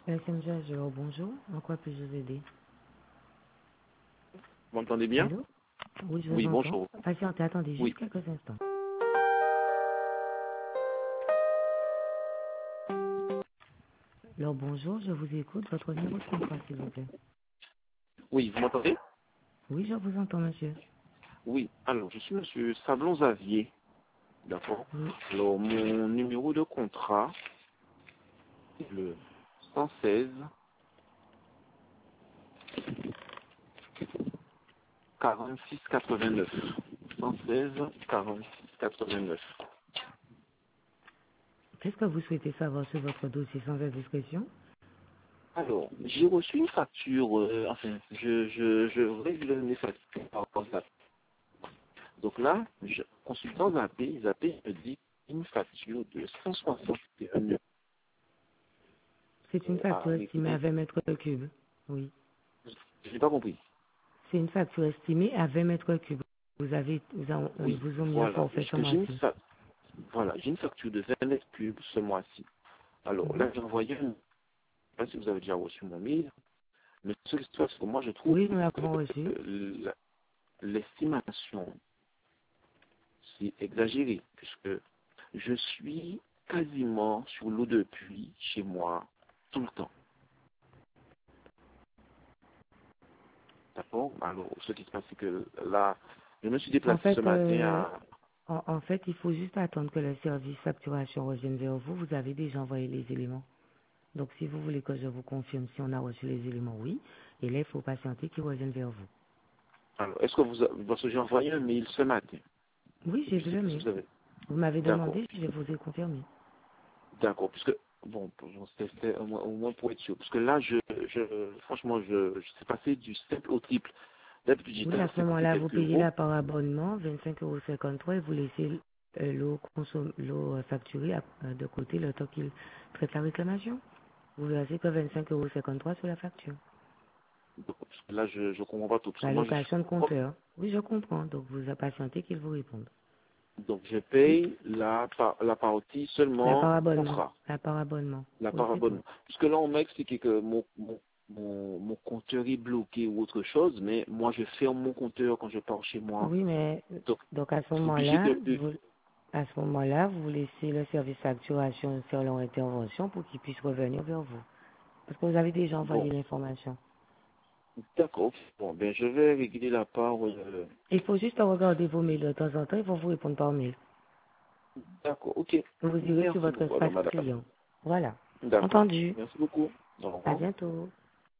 SMG, bonjour. En quoi puis-je vous aider? Vous m'entendez bien? Allô? Oui, je vous Oui, entends. bonjour. Patientez, attendez Oui. juste quelques instants. Alors, bonjour, je vous écoute. Votre numéro de contrat, s'il vous plaît. Oui, vous m'entendez? Oui, je vous entends, monsieur. Oui. Alors, je suis monsieur Sablon Xavier. D'accord. Oui. Alors, mon numéro de contrat, c'est le 116 46 89. 116 46 89. Qu'est-ce que vous souhaitez savoir sur votre dossier sans indiscrétion? Alors, j'ai reçu une facture, enfin, je règle mes factures par rapport à ça. Donc là, consultant Zappé me dit une facture de 161 euros C'est une à facture estimée à régler. 20 mètres cubes. Oui. Je n'ai pas compris. C'est une facture estimée à 20 mètres cubes. Ils Oui, vous ont mis un voilà. forfait ce J'ai mois-ci. voilà, j'ai une facture de 20 mètres cubes ce mois-ci. Alors Mhm. là, j'ai envoyé je ne sais pas si vous avez déjà reçu mon mail, mais ce qui se passe, c'est que moi, je trouve Oui, nous que l'avons reçu. l'estimation, c'est exagéré, puisque je suis quasiment sur l'eau de pluie chez moi tout le temps. D'accord? Alors, ce qui se passe, c'est que là, je me suis En déplacé ce fait, matin à... en fait, il faut juste attendre que le service facturation revienne vers vous. Vous avez déjà envoyé les éléments. Donc, si vous voulez que je vous confirme si on a reçu les éléments, oui. Et là, il faut patienter qu'ils reviennent vers vous. Alors, est-ce que parce que j'ai envoyé un mail ce matin. Oui, j'ai Je ne vu sais le pas si mail. vous avez... Vous m'avez D'accord. demandé, je vous ai confirmé. D'accord, puisque, bon, c'était au moins pour être sûr. Parce que là, franchement, je suis passé du simple au triple. D'habitude, j'étais Oui, à à ce 50 et moment-là, vous quelques payez euros. là par abonnement, 25,53 € et vous laissez l'eau facturée de côté le temps qu'il traite la réclamation. Vous versez que 25,53 € sur la facture. Donc, parce que là, je ne comprends pas tout. Parce que moi, L'allocation de compteur. Oui, je comprends. Donc, vous patientez qu'ils vous répondent. donc, je paye la partie La seulement par abonnement. contrat, La par abonnement. la Oui, part c'est tout. abonnement. Puisque là, on m'a expliqué que mon compteur est bloqué ou autre chose, mais moi, je ferme mon compteur quand je pars chez moi. Oui, mais Donc, donc à ce je suis obligé moment-là, de... à ce moment-là, vous laissez le service facturation faire leur intervention pour qu'ils puissent revenir vers vous. Parce que vous avez déjà Bon, envoyé l'information. d'accord. Bon, ben, je vais régler la part... Il faut juste regarder vos mails de temps en temps, ils vont vous répondre par mail. d'accord, ok. Vous irez sur Merci votre beaucoup, alors, espace madame. client. Voilà. D'accord. Entendu. Merci beaucoup. Au À revoir. bientôt.